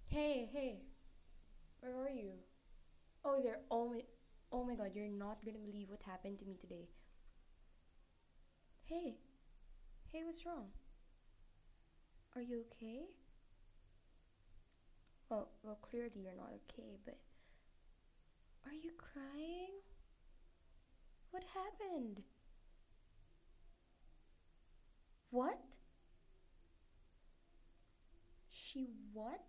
Hey, hey, where are you? Oh, there. Oh my God, you're not gonna believe what happened to me today. Hey, hey, what's wrong? Are you okay? Well, clearly you're not okay, but are you crying? What happened? What? She what?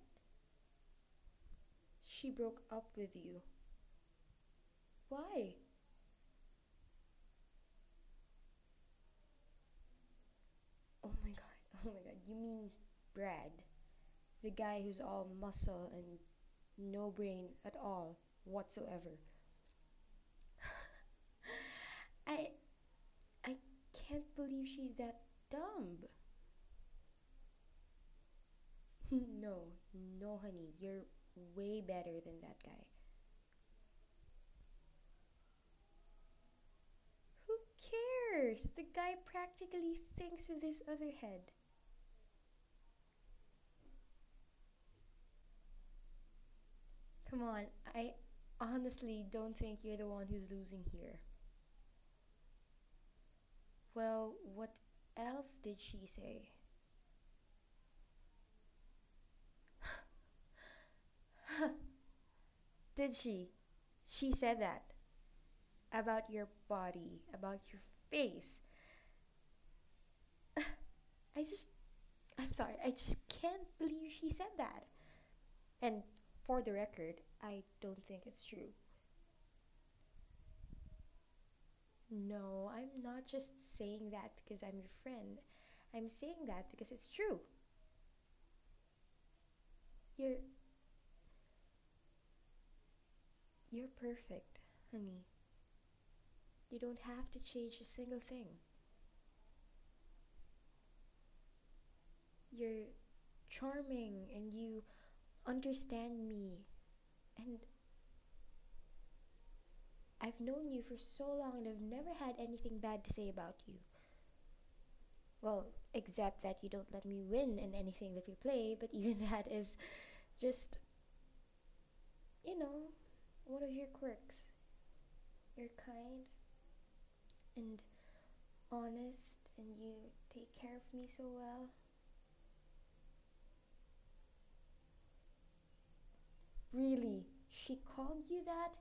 She broke up with you. Why? Oh my God, oh my God, you mean Brad? The guy who's all muscle and no brain at all whatsoever. I I can't believe she's that dumb. No, no, honey, you're way better than that guy. Who cares? The guy practically thinks with his other head. Come on, I honestly don't think you're the one who's losing here. Well, what else did she say? Did she? She said that about your body, about your face. I just, I'm sorry, I just can't believe she said that. And for the record, I don't think it's true. No, I'm not just saying that because I'm your friend. I'm saying that because it's true. You're you're perfect, honey. You don't have to change a single thing. You're charming and you understand me. And I've known you for so long and I've never had anything bad to say about you. Well, except that you don't let me win in anything that we play, but even that is just, you know, one of your quirks. You're kind and honest and you take care of me so well. Really? She called you that?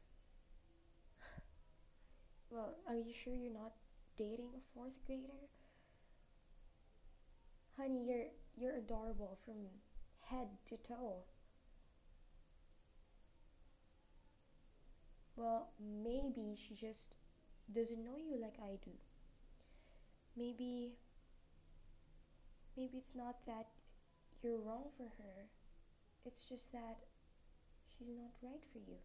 Well, are you sure you're not dating a fourth grader? Honey, you're adorable from head to toe. Well, maybe she just doesn't know you like I do. Maybe maybe it's not that you're wrong for her. It's just that she's not right for you.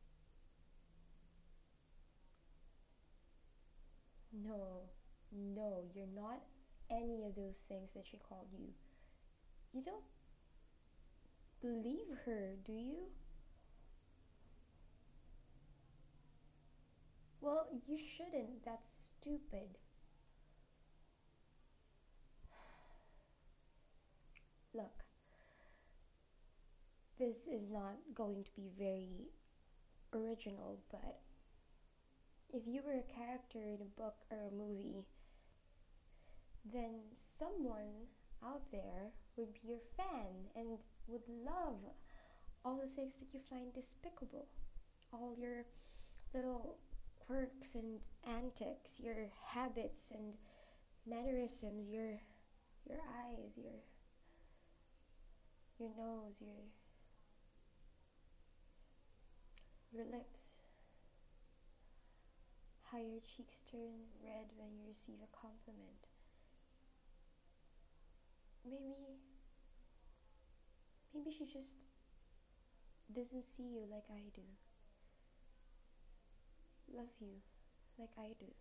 No, no, you're not any of those things that she called you. You don't believe her, do you? Well, you shouldn't. That's stupid. Look, this is not going to be very original, but if you were a character in a book or a movie, then someone out there would be your fan and would love all the things that you find despicable. All your little quirks and antics, your habits and mannerisms, your eyes, your nose, your lips, how your cheeks turn red when you receive a compliment. Maybe maybe she just doesn't see you like I do. Love you like I do.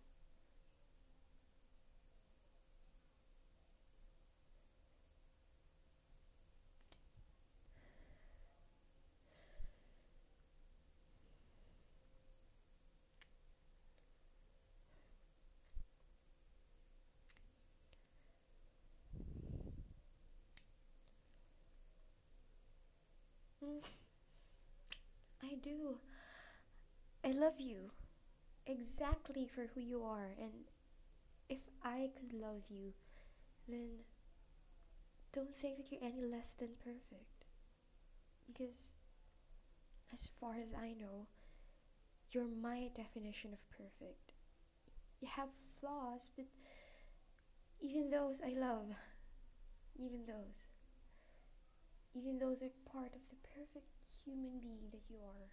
do. I love you exactly for who you are, and if I could love you, then don't think that you're any less than perfect. Because, as far as I know, you're my definition of perfect. You have flaws, but even those I love. Even those. Even those are part of the perfect human being that you are.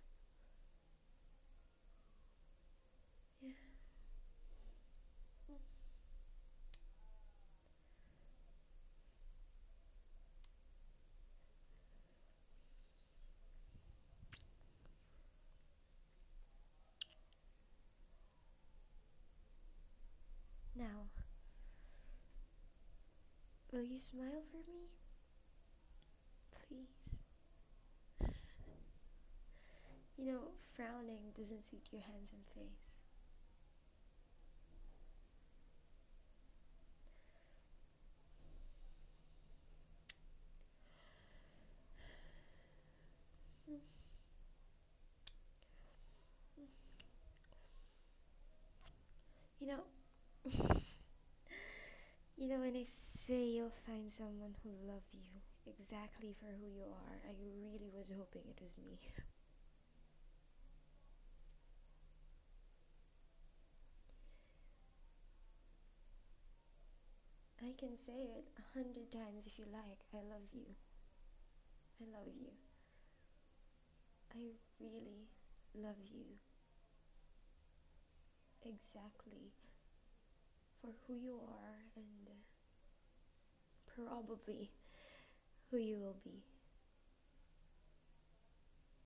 Yeah. Now, will you smile for me? Please. You know, frowning doesn't suit your handsome face. You know, when I say you'll find someone who love you exactly for who you are, I really was hoping it was me. I can say it 100 times if you like. I love you. I love you. I really love you exactly for who you are and probably who you will be.